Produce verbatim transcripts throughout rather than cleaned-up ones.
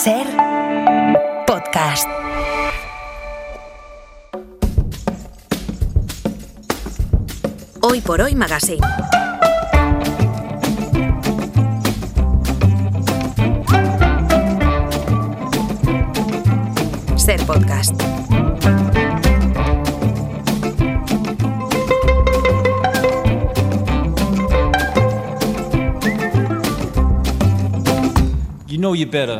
Ser podcast. Hoy por Hoy Magazine. Ser podcast. You know you better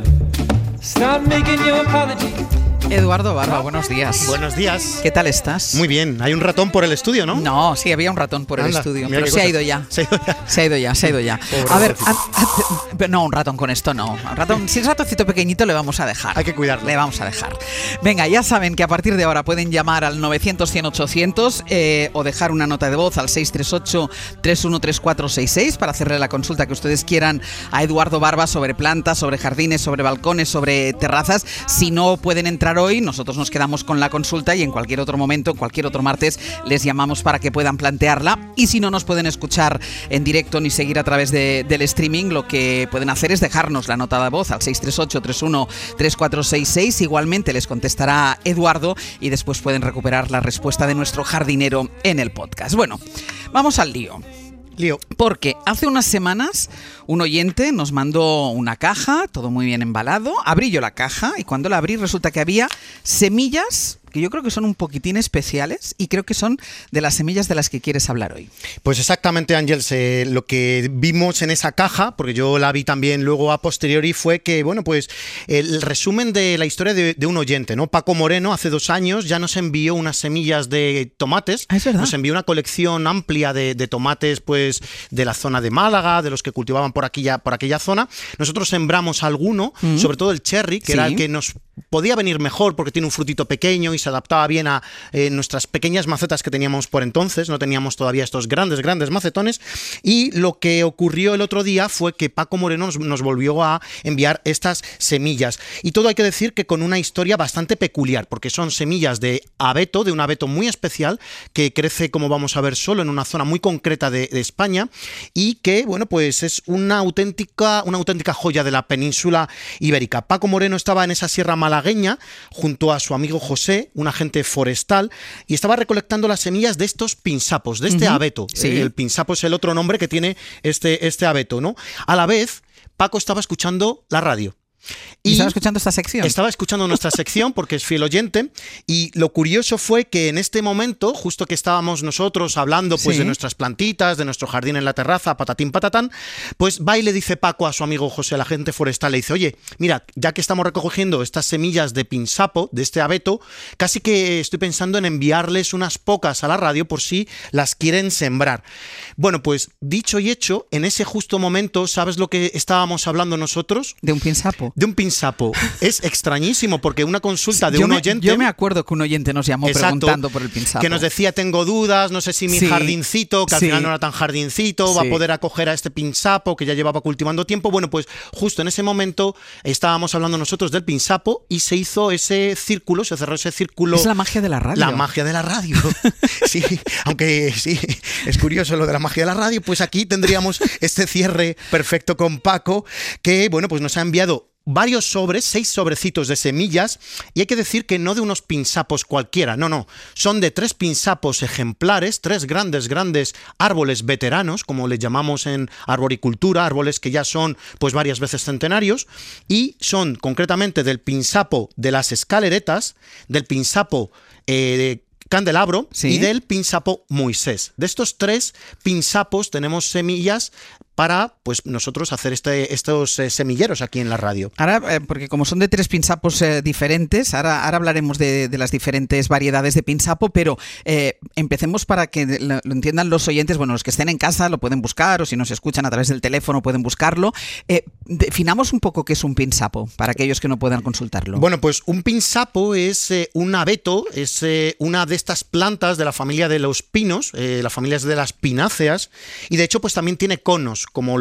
stop making your apology. Eduardo Barba, buenos días. Buenos días. ¿Qué tal estás? Muy bien. Hay un ratón por el estudio, ¿no? No, sí, había un ratón por Anda, el estudio, mira pero qué se ha cosa. ido ya. Se ha ido ya. Se ha ido ya, se ha ido ya. Pobre A ver, ratoncito. a- a- pero no, un ratón con esto no. Un ratón, si es ratoncito pequeñito le vamos a dejar. Hay que cuidarlo. Le vamos a dejar. Venga, ya saben que a partir de ahora pueden llamar al novecientos, cien, ochocientos eh, o dejar una nota de voz al seis tres ocho, tres uno tres cuatro seis seis para hacerle la consulta que ustedes quieran a Eduardo Barba sobre plantas, sobre jardines, sobre balcones, sobre terrazas. Si no pueden entrar hoy, nosotros nos quedamos con la consulta y en cualquier otro momento, en cualquier otro martes, les llamamos para que puedan plantearla. Y si no nos pueden escuchar en directo ni seguir a través de- del streaming, lo que pueden hacer es dejarnos la nota de voz al seis tres ocho, tres uno tres cuatro seis seis. Igualmente les contestará Eduardo y después pueden recuperar la respuesta de nuestro jardinero en el podcast. Bueno, vamos al lío. Lío. Porque hace unas semanas un oyente nos mandó una caja, todo muy bien embalado. Abrí yo la caja y cuando la abrí resulta que había semillas que yo creo que son un poquitín especiales y creo que son de las semillas de las que quieres hablar hoy. Pues exactamente, Ángels, eh, lo que vimos en esa caja, porque yo la vi también luego a posteriori, fue que, bueno, pues el resumen de la historia de, de un oyente, ¿no? Paco Moreno, hace dos años ya nos envió unas semillas de tomates. Ah, es verdad. Nos envió una colección amplia de, de tomates, pues, de la zona de Málaga, de los que cultivaban por aquella, por aquella zona. Nosotros sembramos alguno, Mm. sobre todo el cherry, que Sí. era el que nos podía venir mejor porque tiene un frutito pequeño y se adaptaba bien a eh, nuestras pequeñas macetas que teníamos por entonces. No teníamos todavía estos grandes, grandes macetones. Y lo que ocurrió el otro día fue que Paco Moreno nos, nos volvió a enviar estas semillas. Y todo hay que decir que con una historia bastante peculiar, porque son semillas de abeto, de un abeto muy especial, que crece, como vamos a ver, solo en una zona muy concreta de, de España y que, bueno, pues es una auténtica, una auténtica joya de la península ibérica. Paco Moreno estaba en esa sierra malagueña junto a su amigo José, un agente forestal, y estaba recolectando las semillas de estos pinsapos, de este Ujú. abeto. Sí. El pinsapo es el otro nombre que tiene este, este abeto, ¿no? A la vez, Paco estaba escuchando la radio. ¿Y estaba escuchando esta sección? Estaba escuchando nuestra sección porque es fiel oyente y lo curioso fue que en este momento, justo que estábamos nosotros hablando pues Sí. de nuestras plantitas, de nuestro jardín en la terraza, patatín patatán, pues va y le dice Paco a su amigo José, el agente forestal, le dice, oye, mira, ya que estamos recogiendo estas semillas de pinsapo, de este abeto, casi que estoy pensando en enviarles unas pocas a la radio por si las quieren sembrar. Bueno, pues dicho y hecho, en ese justo momento, ¿sabes lo que estábamos hablando nosotros? De un pinsapo. De un pinsapo. Es extrañísimo porque una consulta de yo un me, oyente... Yo me acuerdo que un oyente nos llamó Exacto, preguntando por el pinsapo. que nos decía, tengo dudas, no sé si mi Sí, jardincito, que al sí. final no era tan jardincito, va Sí. a poder acoger a este pinsapo que ya llevaba cultivando tiempo. Bueno, pues justo en ese momento estábamos hablando nosotros del pinsapo y se hizo ese círculo, se cerró ese círculo... Es la magia de la radio. La magia de la radio. Sí, aunque sí, es curioso lo de la magia de la radio, pues aquí tendríamos este cierre perfecto con Paco, que bueno, pues nos ha enviado varios sobres, seis sobrecitos de semillas, y hay que decir que no de unos pinsapos cualquiera, no, no, son de tres pinsapos ejemplares, tres grandes, grandes árboles veteranos, como les llamamos en arboricultura, árboles que ya son pues varias veces centenarios, y son concretamente del pinsapo de las escaleretas, del pinsapo eh, de candelabro Sí. y del pinsapo Moisés. De estos tres pinsapos tenemos semillas para pues nosotros hacer este, estos eh, semilleros aquí en la radio. Ahora, eh, porque como son de tres pinsapos eh, diferentes, ahora, ahora hablaremos de, de las diferentes variedades de pinsapo, pero eh, empecemos para que lo, lo entiendan los oyentes, bueno, los que estén en casa lo pueden buscar, o si nos escuchan a través del teléfono pueden buscarlo. Eh, definamos un poco qué es un pinsapo, para aquellos que no puedan consultarlo. Bueno, pues un pinsapo es eh, un abeto, es eh, una de estas plantas de la familia de los pinos, eh, la familia es de las pináceas, y de hecho pues también tiene conos, como los pinos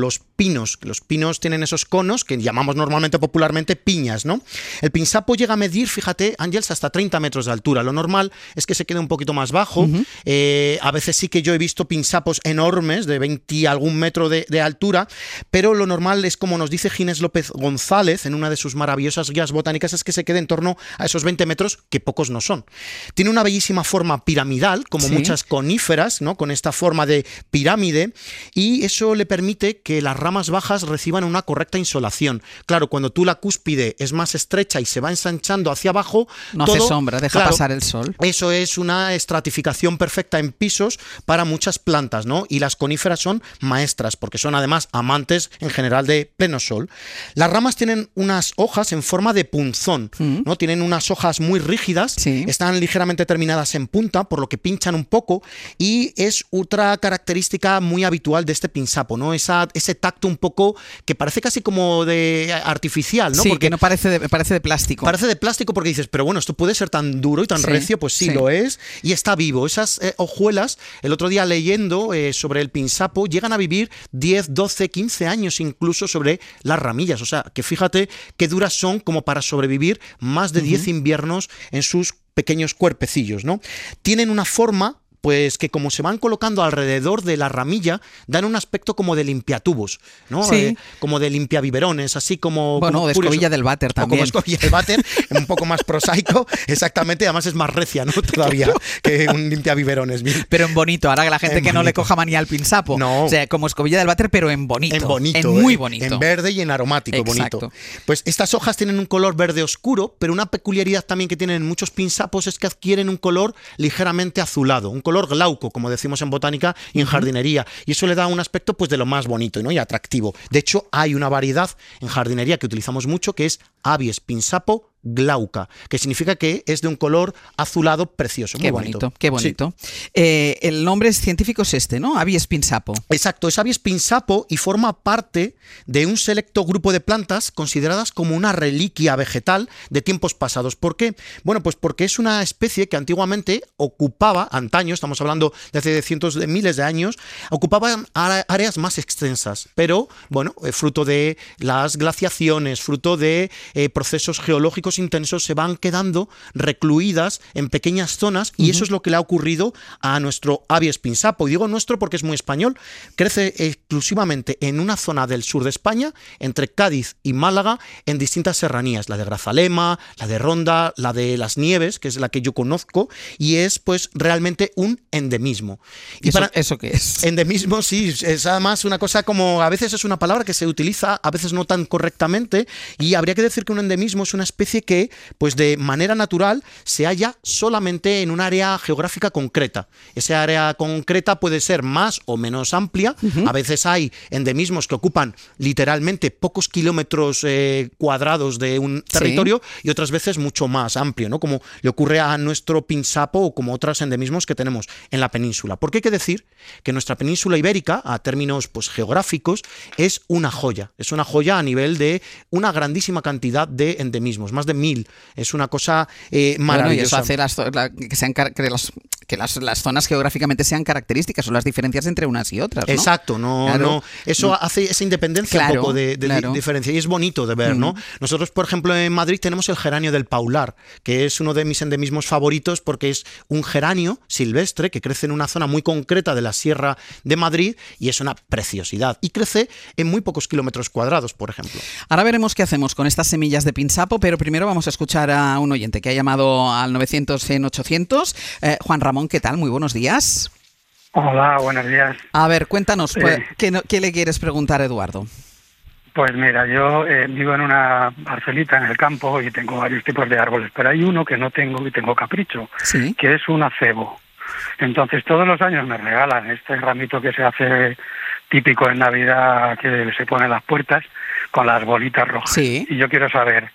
pinos. Los pinos tienen esos conos que llamamos normalmente popularmente piñas, ¿no? El pinsapo llega a medir, fíjate, Ángels, hasta treinta metros de altura. Lo normal es que se quede un poquito más bajo. Uh-huh. Eh, a veces sí que yo he visto pinsapos enormes de veinte y algún metro de, de altura, pero lo normal es, como nos dice Ginés López González en una de sus maravillosas guías botánicas, es que se quede en torno a esos veinte metros, que pocos no son. Tiene una bellísima forma piramidal, como sí. muchas coníferas, ¿no? Con esta forma de pirámide, y eso le permite que las ramas bajas reciban una correcta insolación. Claro, cuando tú la cúspide es más estrecha y se va ensanchando hacia abajo, no todo, hace sombra, deja claro, pasar el sol. Eso es una estratificación perfecta en pisos para muchas plantas, ¿no? Y las coníferas son maestras, porque son además amantes en general de pleno sol. Las ramas tienen unas hojas en forma de punzón, mm. ¿no? Tienen unas hojas muy rígidas, sí. están ligeramente terminadas en punta, por lo que pinchan un poco, y es otra característica muy habitual de este pinsapo, ¿no? Esa, ese tacto un poco que parece casi como de artificial, ¿no? Sí, porque que no parece de, parece de plástico. Parece de plástico porque dices, pero bueno, esto puede ser tan duro y tan sí, recio, pues sí, sí lo es, y está vivo. Esas eh, hojuelas, el otro día leyendo eh, sobre el pinsapo, llegan a vivir diez, doce, quince años incluso sobre las ramillas, o sea, que fíjate qué duras son como para sobrevivir más de uh-huh. diez inviernos en sus pequeños cuerpecillos, ¿no? Tienen una forma, pues que como se van colocando alrededor de la ramilla, dan un aspecto como de limpiatubos, ¿no? Sí. Eh, como de limpiabiberones, así como... Bueno, como de curioso. escobilla del váter también. O como escobilla del váter, un poco más prosaico, exactamente, además es más recia, ¿no? Todavía que un limpiabiberones. Bien. Pero en bonito, ahora que la gente en que bonito. no le coja manía al pinsapo. No. O sea, como escobilla del váter, pero en bonito. En bonito. En muy eh, bonito. En verde y en aromático, Exacto. bonito. Pues estas hojas tienen un color verde oscuro, pero una peculiaridad también que tienen muchos pinsapos es que adquieren un color ligeramente azulado, un color glauco, como decimos en botánica y en jardinería, y eso le da un aspecto pues de lo más bonito, ¿no? Y atractivo. De hecho, hay una variedad en jardinería que utilizamos mucho que es Abies pinsapo glauca, que significa que es de un color azulado precioso. Muy qué bonito, bonito, qué bonito. Sí. Eh, el nombre científico es este, ¿no? Abies pinsapo. Exacto, es Abies pinsapo y forma parte de un selecto grupo de plantas consideradas como una reliquia vegetal de tiempos pasados. ¿Por qué? Bueno, pues porque es una especie que antiguamente ocupaba, antaño, estamos hablando de hace cientos de miles de años, ocupaba áreas más extensas, pero, bueno, fruto de las glaciaciones, fruto de eh, procesos geológicos intensos, se van quedando recluidas en pequeñas zonas, y uh-huh. eso es lo que le ha ocurrido a nuestro Abies pinsapo. Y digo nuestro porque es muy español. Crece exclusivamente en una zona del sur de España, entre Cádiz y Málaga, en distintas serranías, la de Grazalema, la de Ronda, la de Las Nieves, que es la que yo conozco, y es pues realmente un endemismo. ¿Y ¿Eso, para, ¿Eso qué es? Endemismo, sí, es además una cosa como, a veces es una palabra que se utiliza, a veces no tan correctamente, y habría que decir que un endemismo es una especie que, pues de manera natural, se halla solamente en un área geográfica concreta. Esa área concreta puede ser más o menos amplia. Uh-huh. A veces hay endemismos que ocupan literalmente pocos kilómetros eh, cuadrados de un territorio, sí. y otras veces mucho más amplio, ¿no? Como le ocurre a nuestro pinsapo o como otros endemismos que tenemos en la península. Porque hay que decir que nuestra península ibérica, a términos pues geográficos, es una joya. Es una joya a nivel de una grandísima cantidad de endemismos, más de mil. Es una cosa eh, maravillosa. Bueno, y eso hace las, la, que, sean, que, las, que las, las zonas geográficamente sean características, o las diferencias entre unas y otras, ¿no? Exacto, no, claro. no, eso no. hace esa independencia claro, un poco de, de, claro. de diferencia, y es bonito de ver, mm. ¿no? Nosotros, por ejemplo, en Madrid tenemos el geranio del Paular, que es uno de mis endemismos favoritos porque es un geranio silvestre que crece en una zona muy concreta de la Sierra de Madrid y es una preciosidad. Y crece en muy pocos kilómetros cuadrados, por ejemplo. Ahora veremos qué hacemos con estas semillas de pinsapo, pero primero vamos a escuchar a un oyente que ha llamado al novecientos, cien, ochocientos. Eh, Juan Ramón, ¿qué tal? Muy buenos días. Hola, buenos días. A ver, cuéntanos, eh, ¿qué, no, ¿qué le quieres preguntar a Eduardo? Pues mira, yo eh, vivo en una parcelita en el campo y tengo varios tipos de árboles, pero hay uno que no tengo y tengo capricho, ¿sí? Que es un acebo. Entonces todos los años me regalan este ramito que se hace típico en Navidad, que se pone en las puertas con las bolitas rojas. Sí. Y yo quiero saber,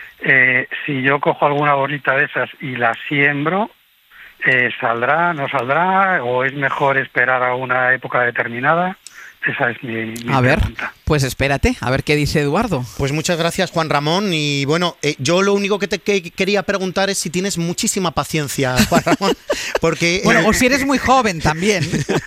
eh, si yo cojo alguna bolita de esas y la siembro, eh, ¿saldrá, no saldrá? ¿O es mejor esperar a una época determinada? esa es mi, mi A ver, pregunta. pues espérate, a ver qué dice Eduardo. Pues muchas gracias, Juan Ramón. Y bueno, eh, yo lo único que te que quería preguntar es si tienes muchísima paciencia, Juan Ramón, porque... Bueno, eh, o si eres muy joven también.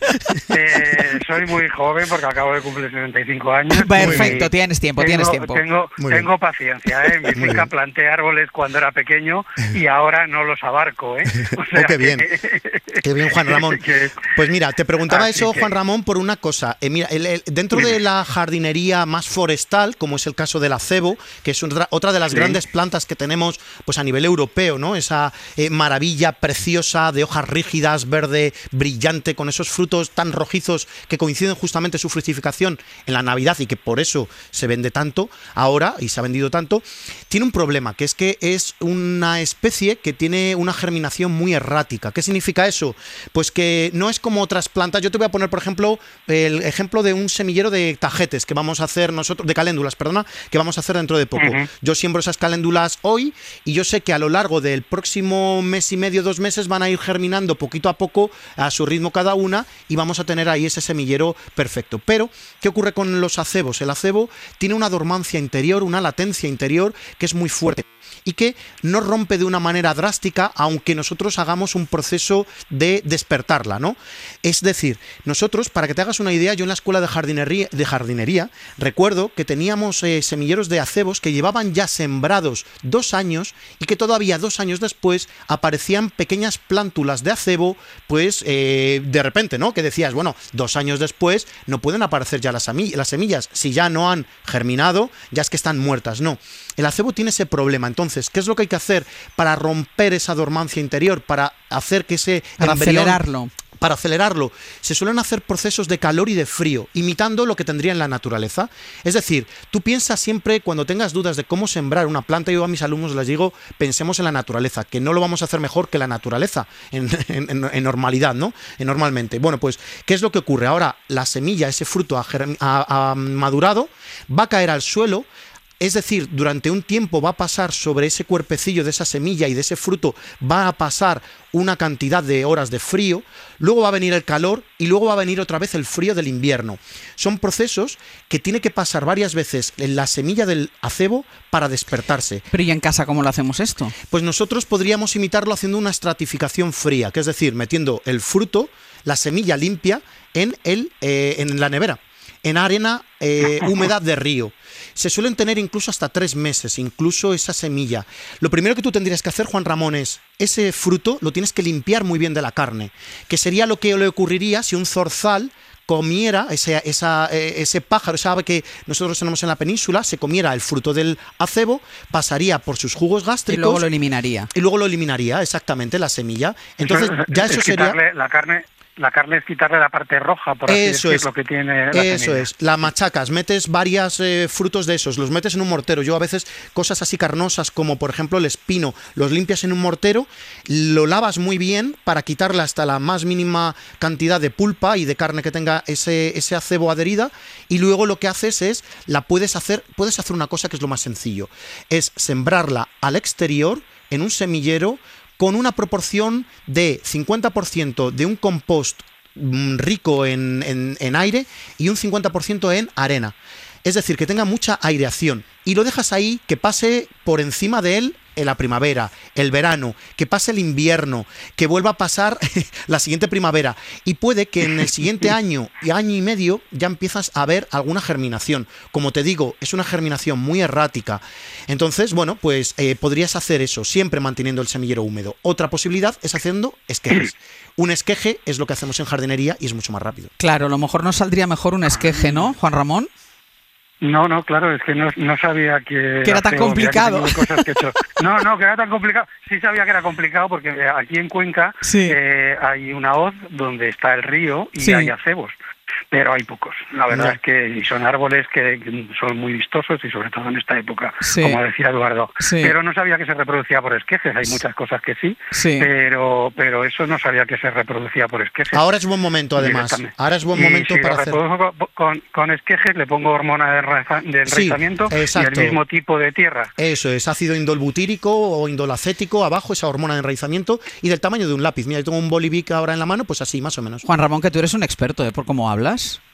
Eh, soy muy joven porque acabo de cumplir sesenta y cinco años. Perfecto, Y tienes tiempo, tengo, tienes tiempo. Tengo, Muy bien. tengo paciencia, ¿eh? Mi Muy finca bien. planté árboles cuando era pequeño y ahora no los abarco, ¿eh? O Oh, qué bien. Qué bien, Juan Ramón. que- Pues mira, te preguntaba Así eso, que- Juan Ramón, por una cosa. Eh, mira, el- el- dentro de la jardinería más forestal, como es el caso del acebo, que es otra, otra de las Sí. grandes plantas que tenemos pues a nivel europeo, ¿no? Esa eh, maravilla preciosa de hojas rígidas, verde, brillante, con esos frutos tan rojizos que coinciden justamente su fructificación en la Navidad y que por eso se vende tanto ahora y se ha vendido tanto, tiene un problema, que es que es una especie que tiene una germinación muy errática. ¿Qué significa eso? Pues que no es como otras plantas. Yo te voy a poner, por ejemplo, el ejemplo de un semillero de tajetes que vamos a hacer nosotros, de caléndulas, perdona, que vamos a hacer dentro de poco. Ujú. Yo siembro esas caléndulas hoy y yo sé que a lo largo del próximo mes y medio, dos meses, van a ir germinando poquito a poco a su ritmo cada una y vamos a tener ahí ese semillero perfecto. Pero, ¿qué ocurre con los acebos? El acebo tiene una dormancia interior, una latencia interior que es muy fuerte y que no rompe de una manera drástica, aunque nosotros hagamos un proceso de despertarla, ¿no? Es decir, nosotros, para que te hagas una idea, yo en la escuela de jardinería, de jardinería recuerdo que teníamos eh, semilleros de acebos que llevaban ya sembrados dos años y que todavía dos años después aparecían pequeñas plántulas de acebo, pues eh, de repente, ¿no? Que decías, bueno, dos años después no pueden aparecer ya las, ami- las semillas, si ya no han germinado, ya es que están muertas, no. El acebo tiene ese problema. Entonces, ¿qué es lo que hay que hacer para romper esa dormancia interior, para hacer que ese Para embrión- acelerarlo. Para acelerarlo, se suelen hacer procesos de calor y de frío, imitando lo que tendría en la naturaleza. Es decir, tú piensas siempre, cuando tengas dudas de cómo sembrar una planta, yo a mis alumnos les digo, pensemos en la naturaleza, que no lo vamos a hacer mejor que la naturaleza, en, en- en normalidad, ¿no? En normalmente. Bueno, pues, ¿qué es lo que ocurre? Ahora, la semilla, ese fruto ha, germ- ha- ha madurado, va a caer al suelo. Es decir, durante un tiempo va a pasar sobre ese cuerpecillo de esa semilla y de ese fruto, va a pasar una cantidad de horas de frío, luego va a venir el calor y luego va a venir otra vez el frío del invierno. Son procesos que tiene que pasar varias veces en la semilla del acebo para despertarse. Pero ¿y en casa cómo lo hacemos esto? Pues nosotros podríamos imitarlo haciendo una estratificación fría, que es decir, metiendo el fruto, la semilla limpia, en, el, eh, en la nevera, en arena eh, húmeda de río. Se suelen tener incluso hasta tres meses, incluso esa semilla. Lo primero que tú tendrías que hacer, Juan Ramón, es ese fruto lo tienes que limpiar muy bien de la carne, que sería lo que le ocurriría si un zorzal comiera ese, esa, eh, ese pájaro, esa ave que nosotros tenemos en la península, se comiera el fruto del acebo, pasaría por sus jugos Y gástricos luego lo eliminaría. y luego lo eliminaría, exactamente, la semilla. Entonces, ya es eso sería... quitarle la carne. La carne es quitarle la parte roja, por así Eso decirlo, es. que tiene la Eso semilla. es, la machacas, metes varios eh, frutos de esos, los metes en un mortero. Yo a veces cosas así carnosas como por ejemplo el espino, los limpias en un mortero, lo lavas muy bien para quitarle hasta la más mínima cantidad de pulpa y de carne que tenga ese, ese acebo adherida, y luego lo que haces es, la puedes hacer, puedes hacer una cosa que es lo más sencillo, es sembrarla al exterior en un semillero con una proporción de cincuenta por ciento de un compost mm, rico en, en- en aire y un cincuenta por ciento en arena. Es decir, que tenga mucha aireación. Y lo dejas ahí, que pase por encima de él en la primavera, el verano, que pase el invierno, que vuelva a pasar la siguiente primavera. Y puede que en el siguiente año y año y medio ya empiezas a ver alguna germinación. Como te digo, es una germinación muy errática. Entonces, bueno, pues eh, podrías hacer eso, siempre manteniendo el semillero húmedo. Otra posibilidad es haciendo esquejes. Un esqueje es lo que hacemos en jardinería y es mucho más rápido. Claro, a lo mejor nos saldría mejor un esqueje, ¿no, Juan Ramón? No, no, claro, es que no, no sabía que... Que era tan feo, mira que complicado. tengo cosas que he hecho. No, no, que era tan complicado. Sí sabía que era complicado porque aquí en Cuenca Sí. eh, hay una hoz donde está el río y Sí. hay acebos, pero hay pocos. La verdad No. es que y son árboles que son muy vistosos y sobre todo en esta época, Sí. como decía Eduardo. Sí. Pero no sabía que se reproducía por esquejes. Hay muchas cosas que sí, Sí. pero pero eso no sabía que se reproducía por esquejes. Ahora es buen momento, además. Directamente. Ahora es buen Y momento si para lo hacer... reproduzco con, con, con esquejes, le pongo hormona de, enraiza- de Sí, enraizamiento y exacto. el mismo tipo de tierra. Eso es, ácido indolbutírico o indolacético, abajo esa hormona de enraizamiento y del tamaño de un lápiz. Mira, yo tengo un bolivic ahora en la mano, pues así, más o menos. Juan Ramón, que tú eres un experto, ¿eh? Por cómo hablas.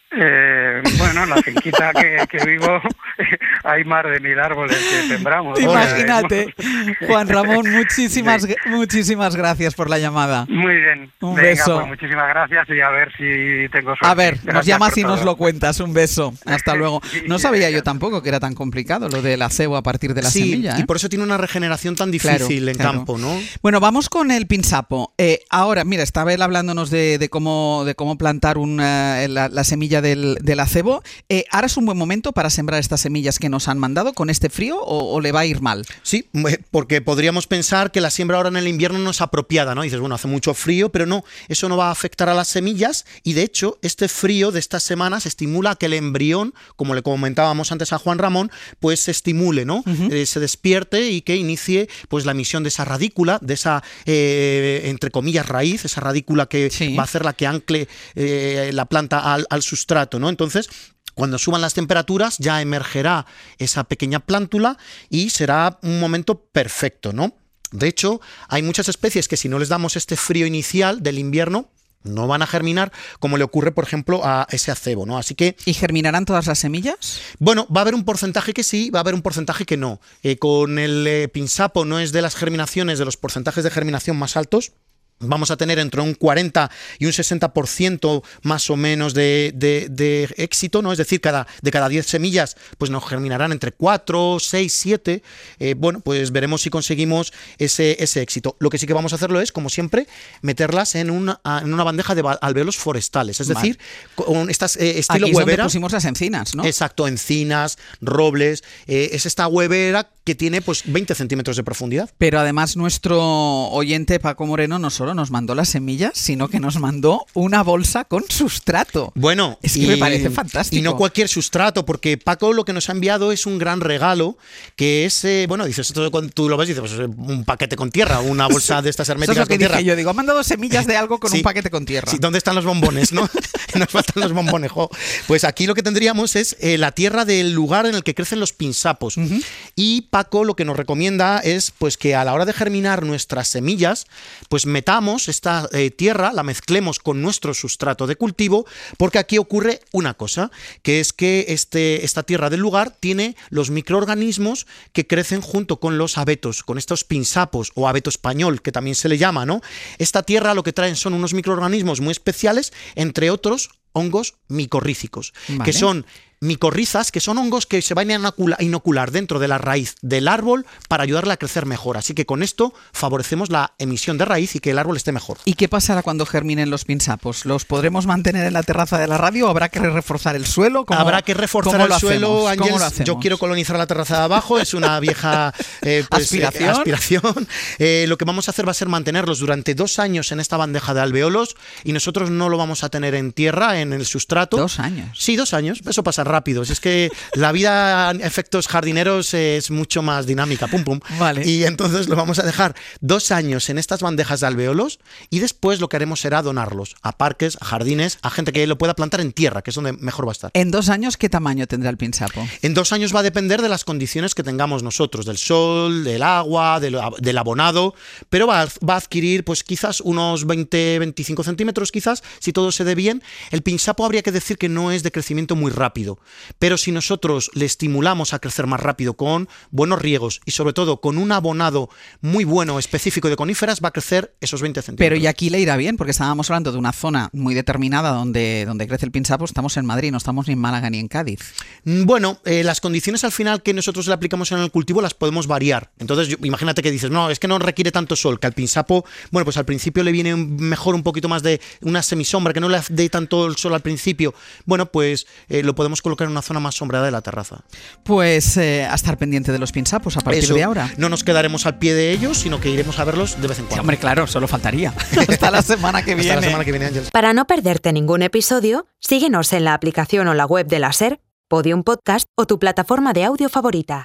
Eh, bueno, en la finquita que, que vivo hay más de mil árboles que sembramos. Imagínate. Juan Ramón, muchísimas, sí. muchísimas gracias por la llamada. Muy bien. Un Venga, beso. Pues muchísimas gracias y a ver si tengo suerte. A ver, Gracias nos llamas y por nos todo. lo cuentas. Un beso. Hasta luego. Sí, No sabía venga. yo tampoco que era tan complicado lo del acebo a partir de la sí, semilla. ¿eh? y por eso tiene una regeneración tan difícil Claro, en claro. campo, ¿no? Bueno, vamos con el pinsapo. Eh, ahora, mira, estaba él hablándonos de, de cómo de cómo plantar una, la, la semilla del, del acebo. Eh, ¿Ahora es un buen momento para sembrar estas semillas que nos han mandado con este frío o, o le va a ir mal? Sí, porque podríamos pensar que la siembra ahora en el invierno no es apropiada, ¿no? Dices, bueno, hace mucho frío, pero no, eso no va a afectar a las semillas y de hecho este frío de estas semanas estimula que el embrión, como le comentábamos antes a Juan Ramón, pues se estimule, ¿no? Uh-huh. Eh, se despierte y que inicie pues la emisión de esa radícula, de esa, eh, entre comillas, raíz, esa radícula que sí. va a hacer la que ancle eh, la planta al, al sustrato, ¿no? Entonces, cuando suban las temperaturas ya emergerá esa pequeña plántula y será un momento perfecto, ¿no? De hecho, hay muchas especies que si no les damos este frío inicial del invierno, no van a germinar, como le ocurre, por ejemplo, a ese acebo, ¿no? Así que... ¿Y germinarán todas las semillas? Bueno, va a haber un porcentaje que sí, va a haber un porcentaje que no. Eh, con el eh, pinsapo no es de las germinaciones, de los porcentajes de germinación más altos. Vamos a tener entre un cuarenta y un sesenta por ciento más o menos de, de, de éxito, ¿no? Es decir, cada, de cada diez semillas pues nos germinarán entre cuatro, seis, siete. Eh, bueno, pues veremos si conseguimos ese, ese éxito. Lo que sí que vamos a hacerlo es, como siempre, meterlas en una, en una bandeja de alvéolos forestales. Es decir, vale. con estas eh, estilo Aquí es huevera. donde pusimos las encinas, ¿no? Exacto, encinas, robles. Eh, es esta huevera que tiene pues veinte centímetros de profundidad. Pero además nuestro oyente Paco Moreno no solo nos mandó las semillas, sino que nos mandó una bolsa con sustrato. Bueno, es que y, me parece fantástico. Y no cualquier sustrato, porque Paco lo que nos ha enviado es un gran regalo, que es, eh, bueno, dices, esto cuando tú lo ves, dices, pues un paquete con tierra, una bolsa de estas herméticas. Eso es lo que con tierra. dije yo, digo, ha mandado semillas de algo con sí, un paquete con tierra. Sí, ¿dónde están los bombones, no? Nos faltan los bombones, jo. Pues aquí lo que tendríamos es eh, la tierra del lugar en el que crecen los pinsapos. Uh-huh. Y Paco lo que nos recomienda es pues que a la hora de germinar nuestras semillas, pues metamos esta eh, tierra, la mezclemos con nuestro sustrato de cultivo, porque aquí ocurre una cosa, que es que este, esta tierra del lugar tiene los microorganismos que crecen junto con los abetos, con estos pinsapos o abeto español, que también se le llama, ¿no? Esta tierra lo que traen son unos microorganismos muy especiales, entre otros hongos micorrícicos, vale. que son micorrizas, que son hongos que se van a inocular dentro de la raíz del árbol para ayudarle a crecer mejor. Así que con esto favorecemos la emisión de raíz y que el árbol esté mejor. ¿Y qué pasará cuando germinen los pinsapos? ¿Los podremos mantener en la terraza de la radio o habrá que reforzar el suelo? ¿Cómo, habrá que reforzar el suelo, Ángels. Yo quiero colonizar la terraza de abajo, es una vieja eh, pues, aspiración. Eh, aspiración. Eh, lo que vamos a hacer va a ser mantenerlos durante dos años en esta bandeja de alvéolos y nosotros no lo vamos a tener en tierra, en el sustrato. ¿Dos años? Sí, dos años. Eso pasa rápido. Es que la vida en efectos jardineros es mucho más dinámica. Pum, pum. Vale. Y entonces lo vamos a dejar dos años en estas bandejas de alvéolos y después lo que haremos será donarlos a parques, a jardines, a gente que lo pueda plantar en tierra, que es donde mejor va a estar. ¿En dos años qué tamaño tendrá el pinsapo? En dos años va a depender de las condiciones que tengamos nosotros, del sol, del agua, del, del abonado, pero va a, va a adquirir pues quizás unos veinte, veinticinco centímetros quizás, si todo se dé bien. El pinsapo habría que decir que no es de crecimiento muy rápido, pero si nosotros le estimulamos a crecer más rápido con buenos riegos y sobre todo con un abonado muy bueno específico de coníferas, va a crecer esos veinte centímetros. Pero y aquí le irá bien, porque estábamos hablando de una zona muy determinada donde, donde crece el pinsapo. Estamos en Madrid, no estamos ni en Málaga ni en Cádiz. Bueno, eh, las condiciones al final que nosotros le aplicamos en el cultivo las podemos variar. Entonces, yo, imagínate que dices, no, es que no requiere tanto sol, que al pinsapo, bueno, pues al principio le viene mejor un poquito más de una semisombra, que no le dé tanto el sol al principio. Bueno, pues eh, lo podemos colocar en una zona más sombreada de la terraza. Pues eh, a estar pendiente de los pinsapos a partir Eso, de ahora. No nos quedaremos al pie de ellos, sino que iremos a verlos de vez en cuando. Sí, hombre, claro, solo faltaría. Hasta la semana que viene. Hasta la semana que viene, Ángel. Para no perderte ningún episodio, síguenos en la aplicación o la web de la SER, Podium Podcast o tu plataforma de audio favorita.